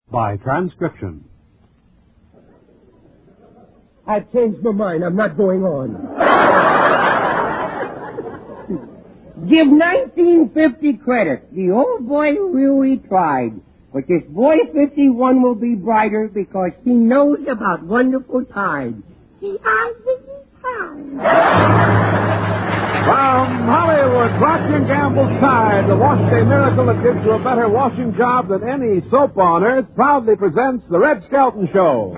by transcription. I've changed my mind. I'm not going on. Give 1950 credit. The old boy really tried. But this boy 51 will be brighter because he knows about wonderful tides. From Hollywood, Procter & Gamble's Tide, the wash day miracle that gives you a better washing job than any soap on earth, proudly presents The Red Skelton Show.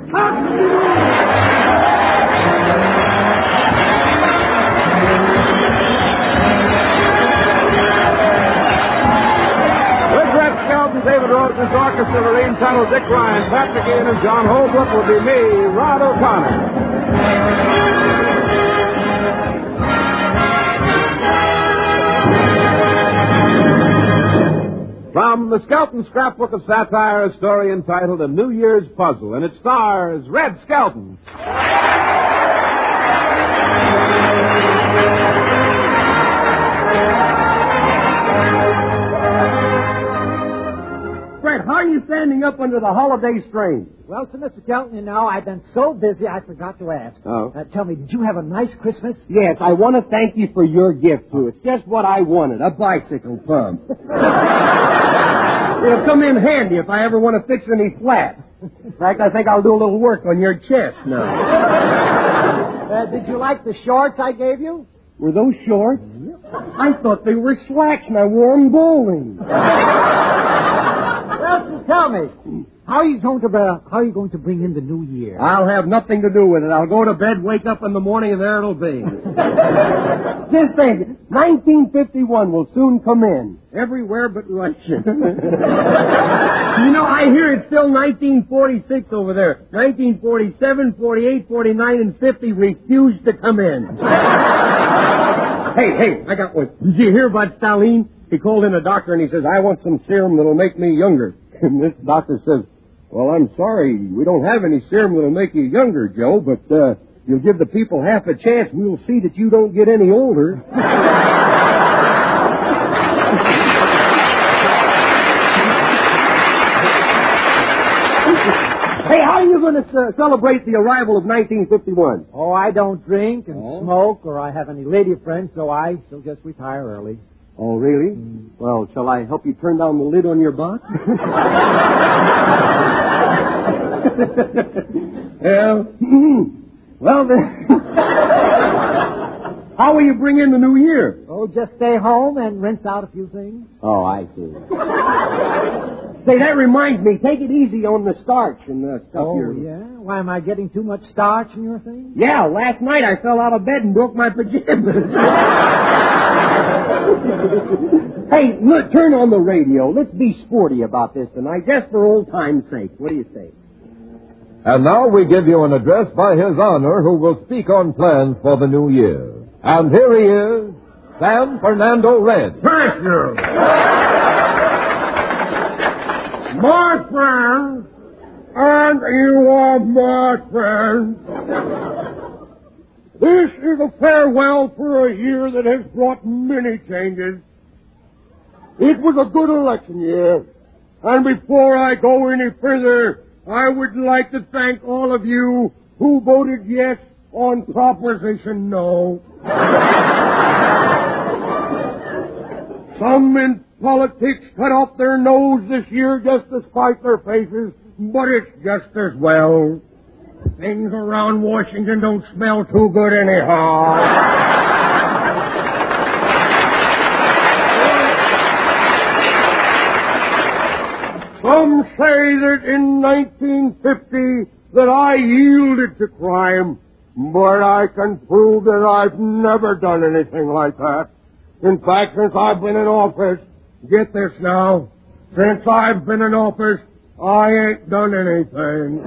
With Red Skelton, David Rose's orchestra, Marine Tunnel, Dick Ryan, Pat McGeehan, and John Holbrook will be me, Rod O'Connor. From the Skelton Scrapbook of Satire, a story entitled A New Year's Puzzle, and it stars Red Skelton. Fred, how are you standing up under the holiday strain? Well, so Mr. Skelton, you know, I've been so busy I forgot to ask. Oh. Tell me, did you have a nice Christmas? Yes, I want to thank you for your gift, too. It's just what I wanted, a bicycle pump. It'll come in handy if I ever want to fix any flat. In fact, I think I'll do a little work on your chest now. Did you like the shorts I gave you? Were those shorts? I thought they were slacks and I wore them bowling. Well, so tell me, how are you going to bring in the new year? I'll have nothing to do with it. I'll go to bed, wake up in the morning, and there it'll be. Just think, 1951 will soon come in. Everywhere but Russia. You know, I hear it's still 1946 over there. 1947, 48, 49, and 50 refuse to come in. Hey, I got one. Did you hear about Stalin? He called in a doctor and he says, I want some serum that'll make me younger. And this doctor says, well, I'm sorry, we don't have any serum that'll make you younger, Joe, but you'll give the people half a chance. We'll see that you don't get any older. Hey, how are you going to celebrate the arrival of 1951? Oh, I don't drink and smoke or I have any lady friends, so I shall just retire early. Oh, really? Well, shall I help you turn down the lid on your box? Well, then... How will you bring in the new year? Oh, just stay home and rinse out a few things. Oh, I see. Say, that reminds me, take it easy on the starch and the stuff here. Oh, yeah? Why, am I getting too much starch in your thing? Yeah, last night I fell out of bed and broke my pajamas. Hey, look, turn on the radio. Let's be sporty about this tonight, just for old time's sake. What do you say? And now we give you an address by His Honor, who will speak on plans for the new year. And here he is, San Fernando Red. Thank you. My friends, and you are my friends. This is a farewell for a year that has brought many changes. It was a good election year. And before I go any further, I would like to thank all of you who voted yes on Proposition No. Some in politics cut off their nose this year just to spite their faces, but it's just as well. Things around Washington don't smell too good anyhow. Some say that in 1950 that I yielded to crime, but I can prove that I've never done anything like that. In fact, since I've been in office, get this now, since I've been in office, I ain't done anything.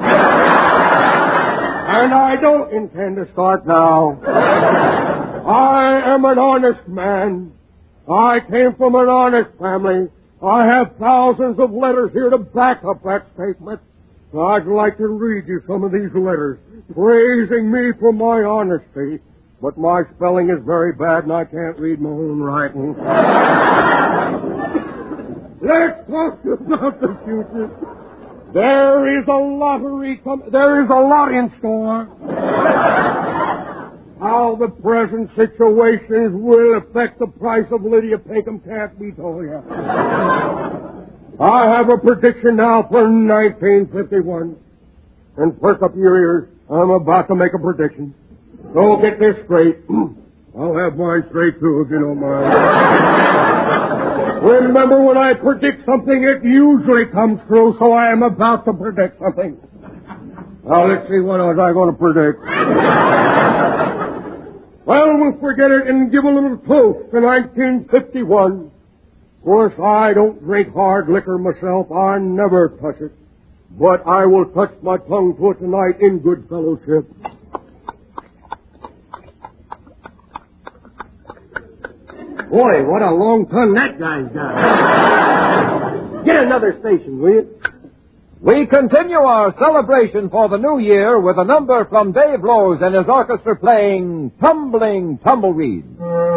And I don't intend to start now. I am an honest man. I came from an honest family. I have thousands of letters here to back up that statement. I'd like to read you some of these letters, praising me for my honesty. But my spelling is very bad and I can't read my own writing. Let's talk about the future. There is a lottery there is a lot in store. How the present situations will affect the price of Lydia Pinkham can't be told yet. I have a prediction now for 1951. And perk up your ears. I'm about to make a prediction. So get this straight. I'll have mine straight, too, if you don't mind. Remember, when I predict something, it usually comes true, so I am about to predict something. Now, let's see, what was I going to predict? Well, we'll forget it and give a little toast to 1951. Of course, I don't drink hard liquor myself. I never touch it. But I will touch my tongue to it tonight in good fellowship. Boy, what a long tongue that guy's got. Get another station, will you? We continue our celebration for the new year with a number from Dave Lowe's and his orchestra playing Tumbling Tumbleweed.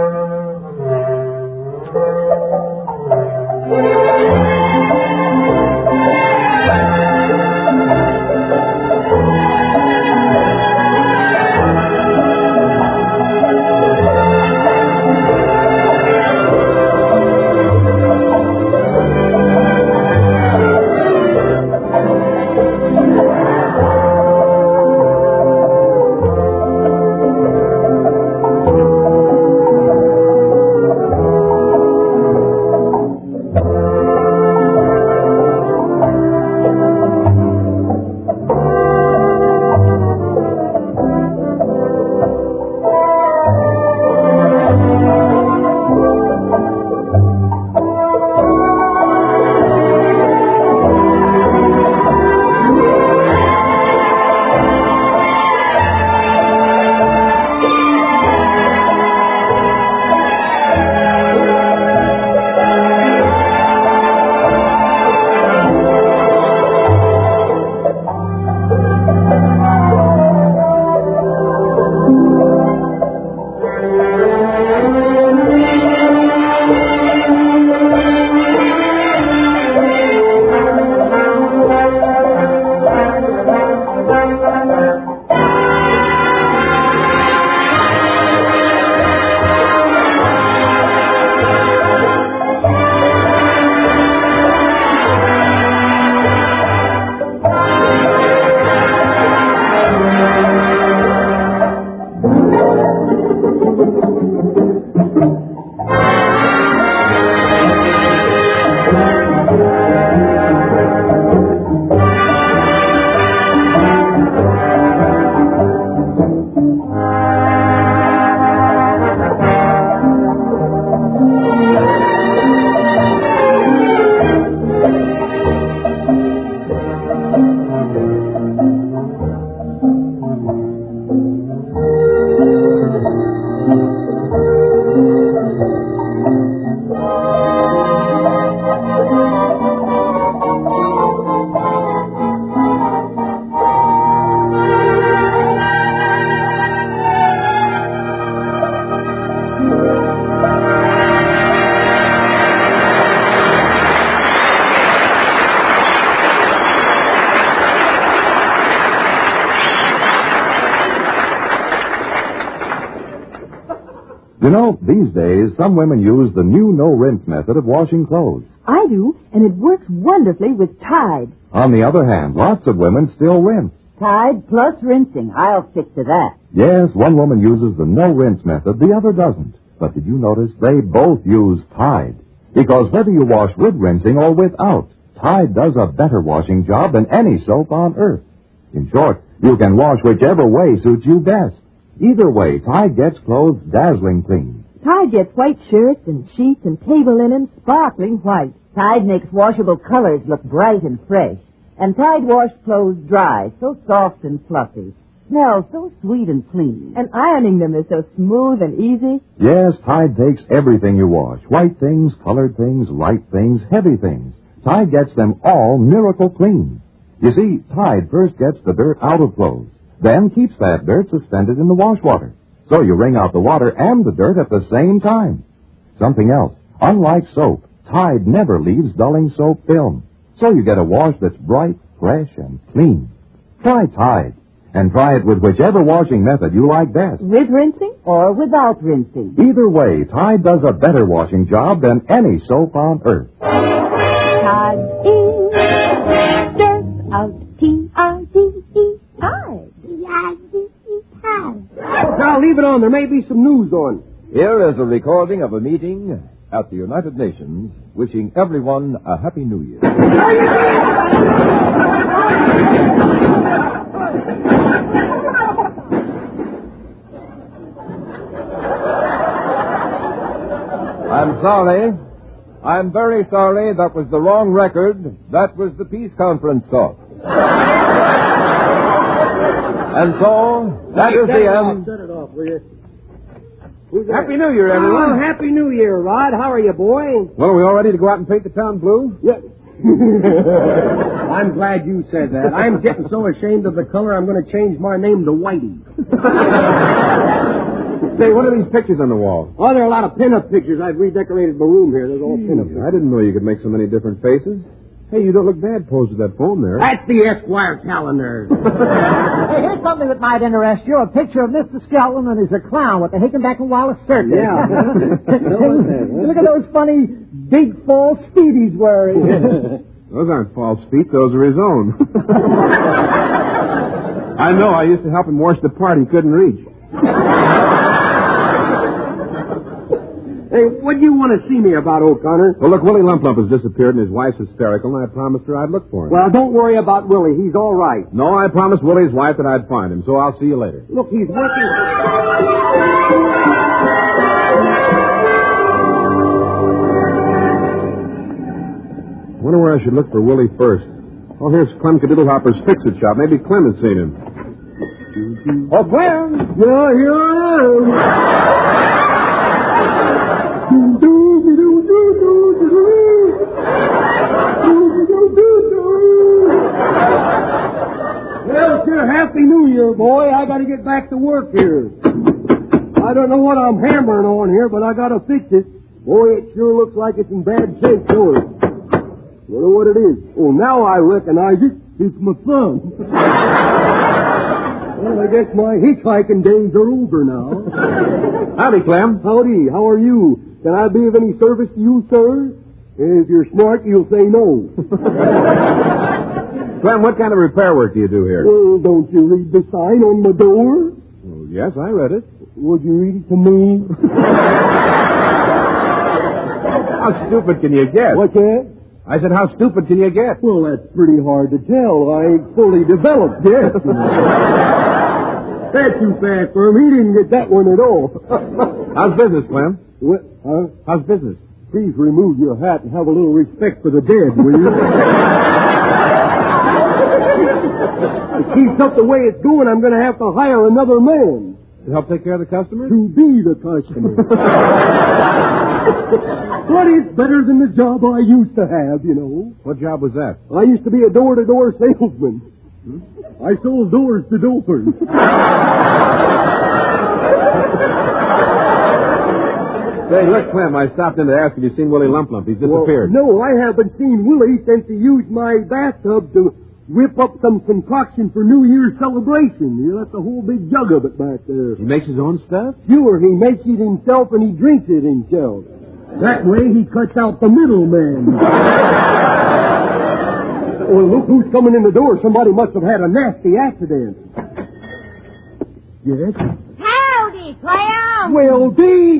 You know, these days, some women use the new no-rinse method of washing clothes. I do, and it works wonderfully with Tide. On the other hand, lots of women still rinse. Tide plus rinsing. I'll stick to that. Yes, one woman uses the no-rinse method, the other doesn't. But did you notice they both use Tide? Because whether you wash with rinsing or without, Tide does a better washing job than any soap on earth. In short, you can wash whichever way suits you best. Either way, Tide gets clothes dazzling clean. Tide gets white shirts and sheets and table linen sparkling white. Tide makes washable colors look bright and fresh. And Tide wash clothes dry, so soft and fluffy. Smells so sweet and clean. And ironing them is so smooth and easy. Yes, Tide takes everything you wash. White things, colored things, light things, heavy things. Tide gets them all miracle clean. You see, Tide first gets the dirt out of clothes, then keeps that dirt suspended in the wash water. So you wring out the water and the dirt at the same time. Something else. Unlike soap, Tide never leaves dulling soap film. So you get a wash that's bright, fresh and clean. Try Tide, and try it with whichever washing method you like best. With rinsing or without rinsing? Either way, Tide does a better washing job than any soap on earth. Tide is dirt out. T-I-D-E. Tide. T-I-D-E. Tide. Now, leave it on. There may be some news on. Here is a recording of a meeting at the United Nations wishing everyone a Happy New Year. I'm sorry. I'm very sorry. That was the wrong record. That was the peace conference talk. And so, that is the end. Set it off, will you? Happy New Year, everyone. Oh, Happy New Year, Rod. How are you, boy? Well, are we all ready to go out and paint the town blue? Yeah. I'm glad you said that. I'm getting so ashamed of the color, I'm going to change my name to Whitey. Say, what are these pictures on the wall? Oh, there are a lot of pin-up pictures. I've redecorated my room here. There's all pin-up pictures. I didn't know you could make so many different faces. Hey, you don't look bad posed with that phone there. That's the Esquire calendar. Hey, here's something that might interest you. A picture of Mr. Skelton and he's a clown with the Hickenback and Wallace circus. Yeah. Look at those funny big false feet he's wearing. Those aren't false feet. Those are his own. I know. I used to help him wash the part he couldn't reach. Hey, what do you want to see me about, O'Connor? Well, look, Willie Lump Lump has disappeared and his wife's hysterical, and I promised her I'd look for him. Well, don't worry about Willie. He's all right. No, I promised Willie's wife that I'd find him, so I'll see you later. Look, he's working. I wonder where I should look for Willie first. Oh, here's Clem Cadiddlehopper's Fix-It shop. Maybe Clem has seen him. Oh, Clem! Yeah, here I am. Well, it's your Happy New Year, boy. I got to get back to work here. I don't know what I'm hammering on here, but I got to fix it. Boy, it sure looks like it's in bad shape, don't it? Wonder what it is. Oh, now I recognize it. It's my thumb. Well, I guess my hitchhiking days are over now. Howdy, Clem. Howdy, how are you? Can I be of any service to you, sir? If you're smart, you'll say no. Clem, what kind of repair work do you do here? Well, don't you read the sign on the door? Well, yes, I read it. Would you read it to me? How stupid can you get? What's that? I said, how stupid can you get? Well, that's pretty hard to tell. I ain't fully developed yet. That's too fast for him. He didn't get that one at all. How's business, Clem? What? Huh? How's business? Please remove your hat and have a little respect for the dead, will you? If it keeps up the way it's going, I'm going to have to hire another man. To help take care of the customers? To be the customer. But it's better than the job I used to have, you know. What job was that? I used to be a door-to-door salesman. I sold doors to doors. Say, look, Clem, I stopped in to ask if you'd seen Willie Lump Lump. He's disappeared. Well, no, I haven't seen Willie since he used my bathtub to whip up some concoction for New Year's celebration. He left a whole big jug of it back there. He makes his own stuff? Sure, he makes it himself and he drinks it himself. That way he cuts out the middleman. Well, look who's coming in the door. Somebody must have had a nasty accident. Yes? Howdy, Clem. Well,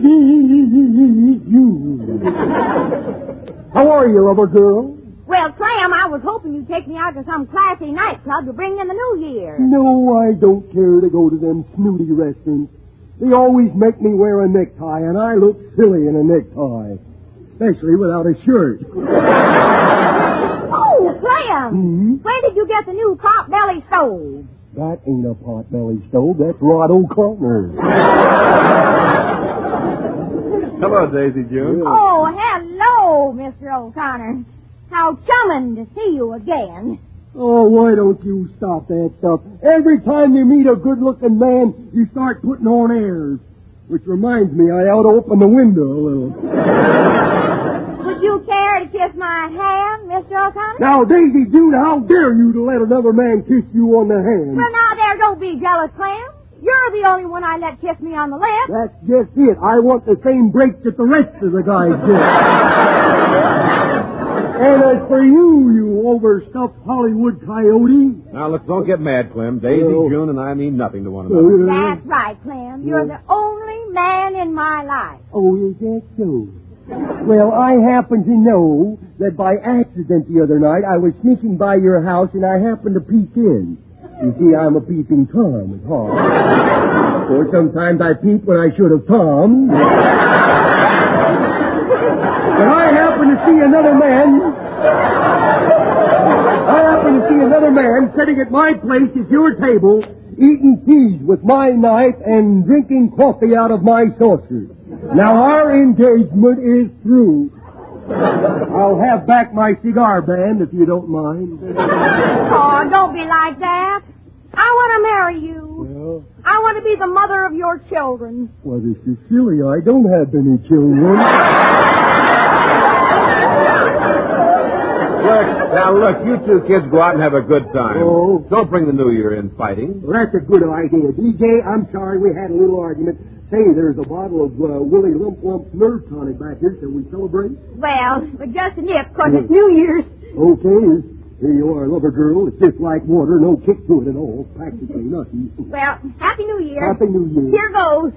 you. How are you, lover girl? Well, Clem, I was hoping you'd take me out to some classy nightclub to bring in the new year. No, I don't care to go to them snooty restaurants. They always make me wear a necktie, and I look silly in a necktie. Especially without a shirt. Oh, Clem! Mm-hmm. When did you get the new pot-belly stove? That ain't a pot-belly stove. That's Rod O'Connor. Hello, Daisy June. Oh, hello, Mr. O'Connor. How chumming to see you again. Oh, why don't you stop that stuff? Every time you meet a good-looking man, you start putting on airs. Which reminds me, I ought to open the window a little. Would you care to kiss kiss my hand, Mr. O'Connor? Now, Daisy June, how dare you to let another man kiss you on the hand? Well, now there, don't be jealous, Clem. You're the only one I let kiss me on the lips. That's just it. I want the same break that the rest of the guys get. And as for you, you overstuffed Hollywood coyote. Now, look, don't get mad, Clem. Daisy, June, and I mean nothing to one another. That's right, Clem. You're the only man in my life. Oh, is that so? Well, I happen to know that by accident the other night I was sneaking by your house and I happened to peek in. You see, I'm a peeping Tom at heart. Or sometimes I peep when I should have Tom. But I happen to see another man sitting at my place at your table, eating peas with my knife and drinking coffee out of my saucer. Now, our engagement is through. I'll have back my cigar band, if you don't mind. Oh, don't be like that. I want to marry you. Well, I want to be the mother of your children. well, this is silly. I don't have any children. Look, you two kids go out and have a good time. Oh. Don't bring the new year in fighting. Well, that's a good idea. DJ, I'm sorry we had a little argument. Say, there's a bottle of Willie Lump Lump's nerve tonic back here. Shall we celebrate? Well, but just a nip, 'cause it's New Year's. Okay. Here you are, lover girl. It's just like water. No kick to it at all. Practically nothing. Well, Happy New Year. Happy New Year. Here goes.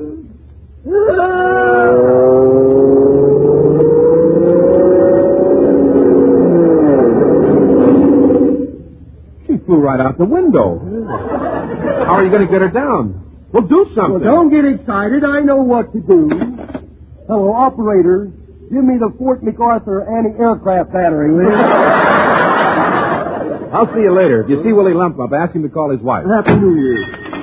She flew right out the window. How are you going to get her down? Well, do something. Well, don't get excited. I know what to do. Hello, operator. Give me the Fort MacArthur anti-aircraft battery, will you? I'll see you later. If you see Willie Lump Lump, ask him to call his wife. Happy New Year.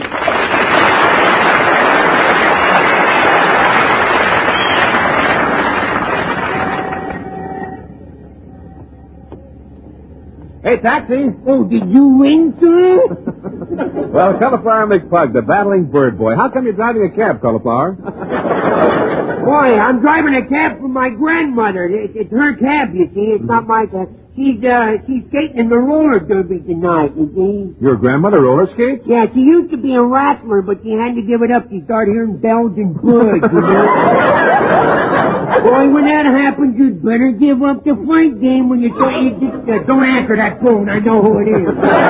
Hey, taxi! Oh, did you ring, sir? Well, Cauliflower McPug, the battling bird boy. How come you're driving a cab, Cauliflower? Boy, I'm driving a cab for my grandmother. It's her cab, you see. It's not my cab. She's skating in the roller derby tonight, you see. Your grandmother roller skates? Yeah, she used to be a wrestler, but she had to give it up. She started hearing bells and bugs, you know. Boy, when that happens, you'd better give up the fight game when you don't answer that phone. I know who it is.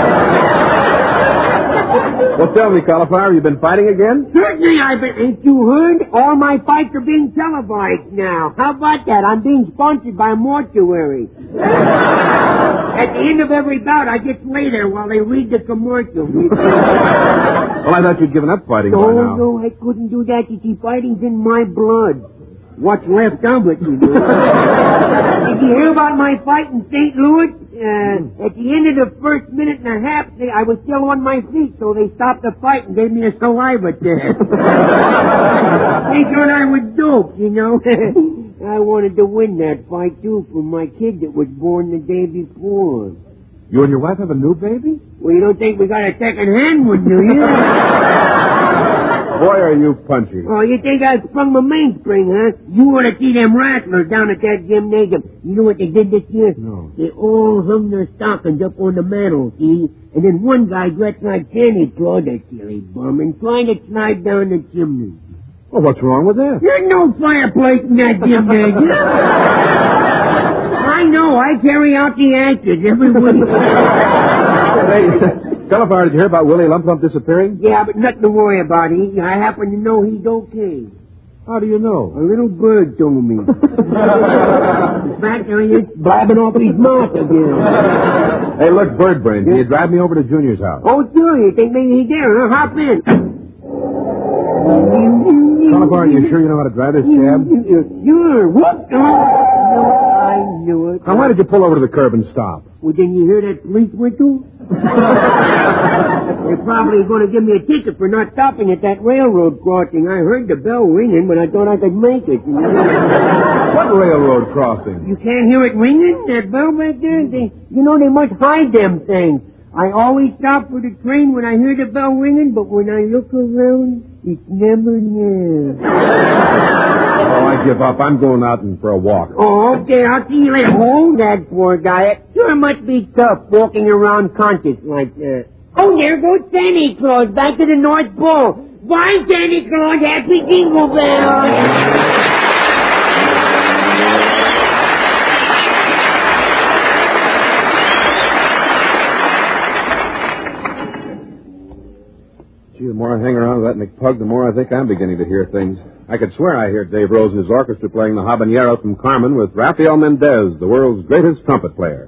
Well, tell me, Cauliflower, you been fighting again? Certainly I've been. Ain't you heard? All my fights are being televised now. How about that? I'm being sponsored by a mortuary. At the end of every bout, I get to lay there while they read the commercial. Well, I thought you'd given up fighting by now. No, I couldn't do that. You see, fighting's in my blood. What's left of it, you know. Did you hear about my fight in St. Louis? At the end of the first minute and a half, I was still on my feet, so they stopped the fight and gave me a saliva test. They thought I was dope, you know. I wanted to win that fight, too, for my kid that was born the day before. You and your wife have a new baby? Well, you don't think we got a second-hand one, do you? Boy, are you punchy. Oh, you think I sprung my mainspring, huh? You want to see them wrestlers down at that gymnasium. You know what they did this year? No. They all hung their stockings up on the mantel, see? And then one guy dressed like Santa Claus, that silly bum, and trying to slide down the chimney. Well, what's wrong with that? There's no fireplace in that gymnasium. I know. I carry out the actors every week. Hey, Cauliflower, did you hear about Willie Lump Lump disappearing? Yeah, but nothing to worry about. I happen to know he's okay. How do you know? A little bird told me. In fact, there he is, blabbing off his mouth again. Hey, look, Bird Brain, can you drive me over to Junior's house? Oh, sure. You think maybe he's there, huh? Hop in. Cauliflower, you sure you know how to drive this cab? Sure. What? I knew it. Now, why did you pull over to the curb and stop? Well, didn't you hear that police whistle? They're probably going to give me a ticket for not stopping at that railroad crossing. I heard the bell ringing, but I thought I could make it. What railroad crossing? You can't hear it ringing, that bell back there? They must hide them things. I always stop for the train when I hear the bell ringing, but when I look around, it's never there. Oh, I give up. I'm going out and for a walk. Oh, okay, I'll see you later. Hold that, poor guy. Sure must be tough walking around conscious like that. Oh, there goes Santa Claus back to the North Pole. Bye, Santa Claus. Happy Jingle Bells. Gee, the more I hang around with that McPug, the more I think I'm beginning to hear things. I could swear I hear Dave Rose and his orchestra playing the Habanero from Carmen with Rafael Mendez, the world's greatest trumpet player.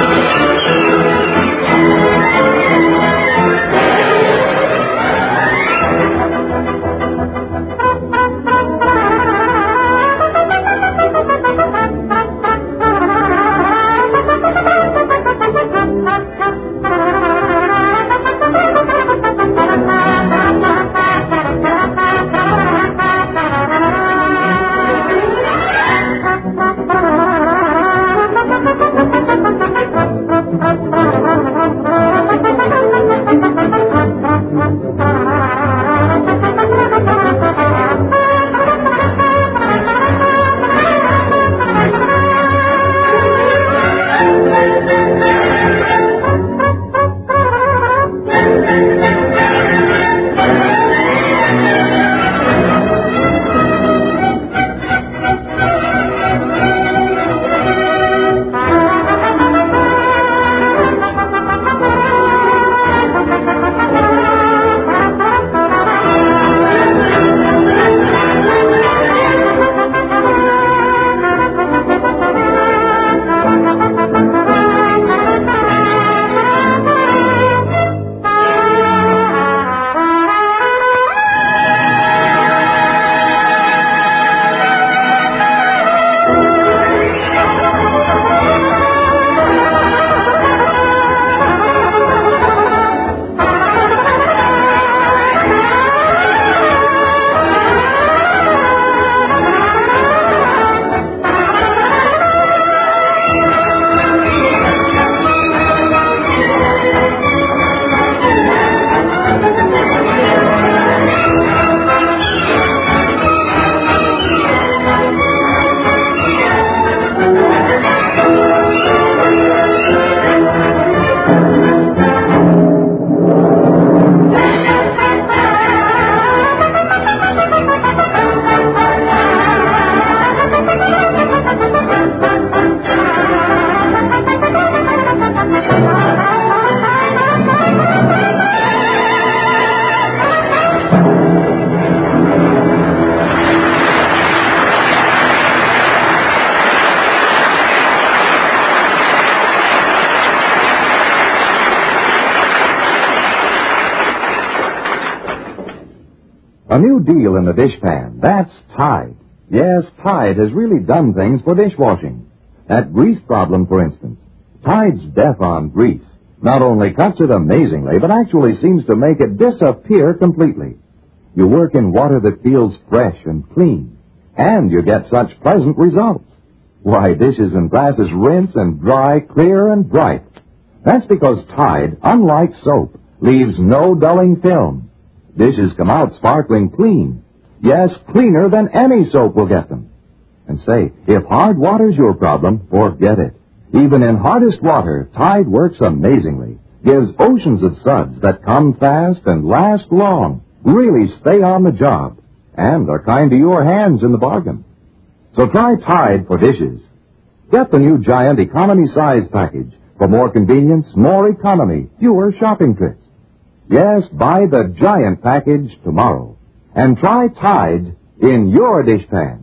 A new deal in the dishpan. That's Tide. Yes, Tide has really done things for dishwashing. That grease problem, for instance. Tide's death on grease not only cuts it amazingly, but actually seems to make it disappear completely. You work in water that feels fresh and clean, and you get such pleasant results. Why, dishes and glasses rinse and dry clear and bright. That's because Tide, unlike soap, leaves no dulling film. Dishes come out sparkling clean. Yes, cleaner than any soap will get them. And say, if hard water's your problem, forget it. Even in hardest water, Tide works amazingly. Gives oceans of suds that come fast and last long, really stay on the job, and are kind to your hands in the bargain. So try Tide for dishes. Get the new Giant Economy Size Package for more convenience, more economy, fewer shopping trips. Yes, buy the Giant Package tomorrow. And try Tide in your dishpan.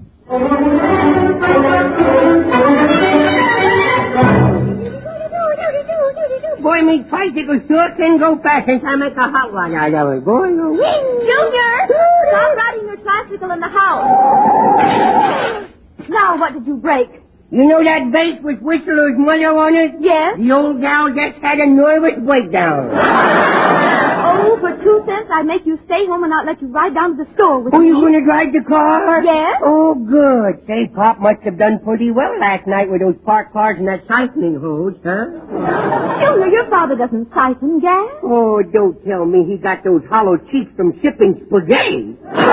Boy, me tricycle sure can go fast since I make a hot one out of it. Boy, Junior! Stop riding your tricycle in the house. Now, what did you break? you know that vase with Whistler's mother on it? Yes? The old gal just had a nervous breakdown. Oh, for 2 cents, I'd make you stay home and not let you ride down to the store with Oh, me. you going to drive the car? Yes. Oh, good. Say, Pop must have done pretty well last night with those parked cars and that siphoning hose, huh? Junior, your father doesn't siphon gas. Oh, don't tell me he got those hollow cheeks from shipping spaghetti.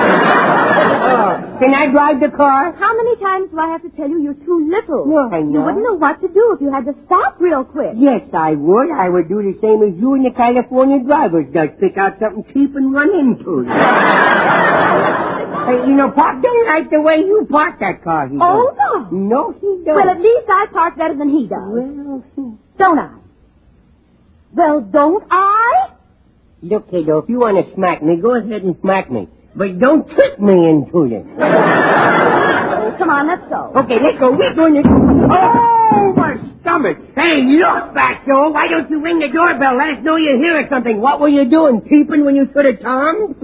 Can I drive the car? How many times do I have to tell you you're too little? Why You not? wouldn't know what to do if you had to stop real quick. Yes, I would. I would do the same as you and the California drivers does. Pick out something cheap and run into it. Hey, Pop don't like the way you park that car. He Oh, don't. no. No, he don't. Well, at least I park better than he does. Well, Don't I? Well, don't I? look, kiddo, if you want to smack me, go ahead and smack me. But don't trick me into it. Come on, let's go. Okay, let's go. We're going to... Oh, my stomach. Hey, look, Fatso. Why don't you ring the doorbell? Let us know you're here or something. What were you doing? Peeping when you should have tongued?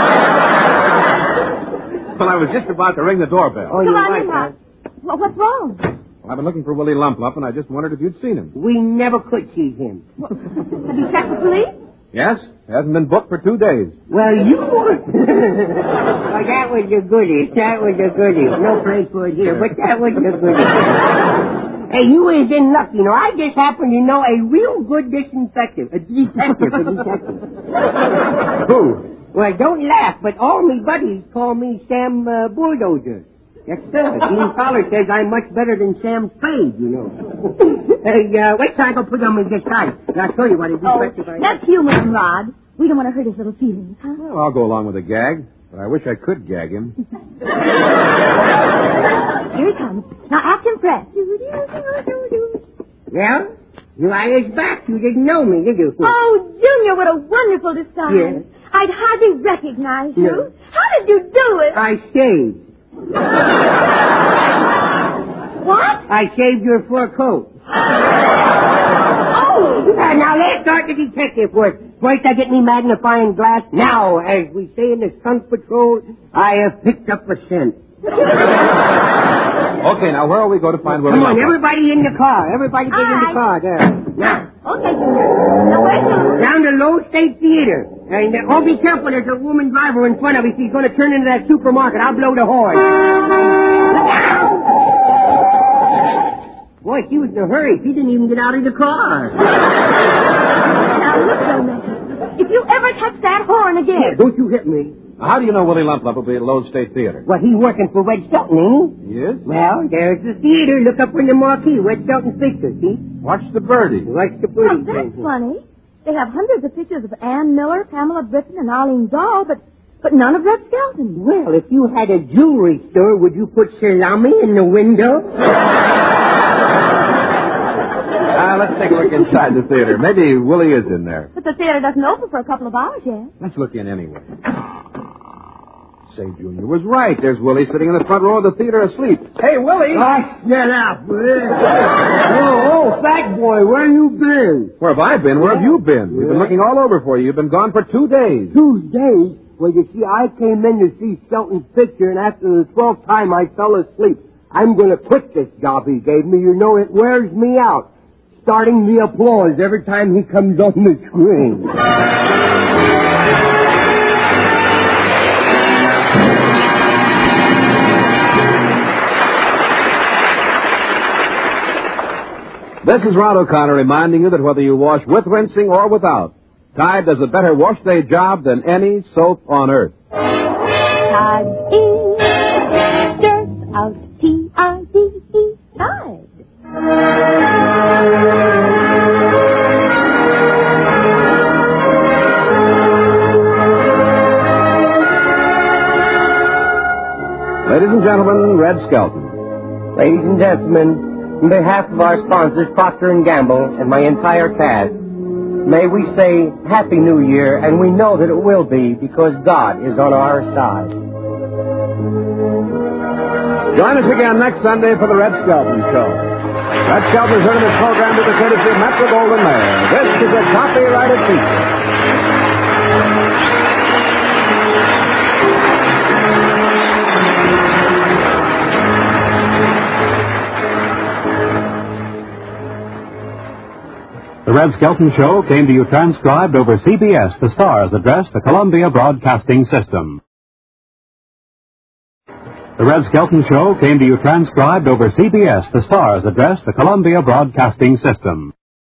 Well, I was just about to ring the doorbell. Oh, Come you're on right, in, huh? Pop. Well, what's wrong? Well, I've been looking for Willie Lump, and I just wondered if you'd seen him. We never could see him. Have you checked the police? Yes? Hasn't been booked for 2 days. Well, you would. Well, that was a goodie. That was a goodie. No place for it here, but that was a goodie. Hey, you is in luck, I just happen to know a real good detective. A detective. Who? Well, don't laugh, but all me buddies call me Sam Bulldozer. Yes, sir. Dean Fowler says I'm much better than Sam Spade, Hey, wait till I go put on my guitar. I'll show you what a detective I am. Let's humor him, Rod. We don't want to hurt his little feelings, huh? Well, I'll go along with the gag, but I wish I could gag him. Here he comes. Now act impressed. Well, you is back. You didn't know me, did you? Oh, Junior, what a wonderful disguise. Yes. I'd hardly recognize you. No. How did you do it? I shaved. What? I shaved your fur coat. Oh! Now let's start the detective work. First I get me magnifying glass. Now, as we say in the stunt patrol, I have picked up a scent. Okay, now where will we go to find Willie Come on, Lump? everybody in the car. Everybody get in the Aye. car. There. Now, Okay, Junior. Now where's the... down to Low State Theater. And oh, be careful. There's a woman driver in front of us. She's going to turn into that supermarket. I'll blow the horn. Boy, she was in a hurry. She didn't even get out of the car. Now look, Roman. If you ever touch that horn again... Don't you hit me. How do you know Willie Lump will be at Lowe's State Theater? Well, he's working for Red Skelton, ain't he? Yes? Well, there's the theater. Look up in the marquee. Red Skelton's picture, see? Watch the birdie. Watch the Well, pretty that's thing. funny. They have hundreds of pictures of Ann Miller, Pamela Britton, and Arlene Dahl, but none of Red Skelton. Well, if you had a jewelry store, would you put salami in the window? Let's take a look inside the theater. Maybe Willie is in there. But the theater doesn't open for a couple of hours yet. Let's look in anyway. Say, Junior was right. There's Willie sitting in the front row of the theater asleep. Hey, Willie! Shut up. Oh, fat boy, where you been? Where have I been? Where have you been? We've been looking all over for you. You've been gone for 2 days. 2 days? Well, you see, I came in to see Skelton's picture, and after the 12th time I fell asleep. I'm going to quit this job he gave me. It wears me out. Starting the applause every time he comes on the screen. This is Rod O'Connor reminding you that whether you wash with rinsing or without, Tide does a better wash day job than any soap on earth. Tide in, dirt out, T-I-D-E, Tide. Ladies and gentlemen, Red Skelton. Ladies and gentlemen, on behalf of our sponsors, Procter & Gamble, and my entire cast, may we say Happy New Year, and we know that it will be because God is on our side. Join us again next Sunday for the Red Skelton Show. Red Skelton is heard in this program to the courtesy of Metro Goldwyn Mayer. This is a copyrighted feature. The Red Skelton Show came to you transcribed over CBS, the Star's address, the Columbia Broadcasting System. The Red Skelton Show came to you transcribed over CBS, the Star's address, the Columbia Broadcasting System.